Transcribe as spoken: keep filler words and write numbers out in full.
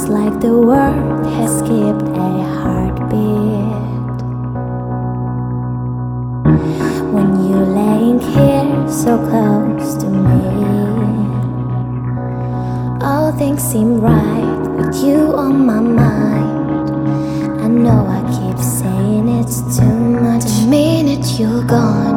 like the world has skipped a heartbeat. When you're laying here so close to me, all things seem right with you on my mind. I know I keep saying it's too much. The minute you're gone,